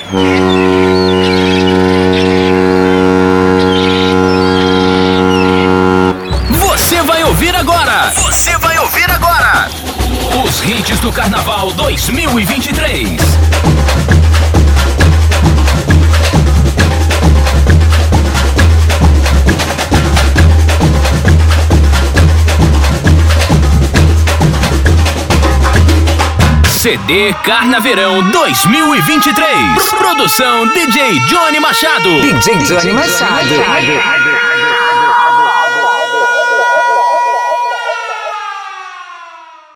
Você vai ouvir agora! Você vai ouvir agora! Os hits do Carnaval 2023. CD Carnaverão 2023. Produção DJ Johnny Machado. DJ Johnny Machado.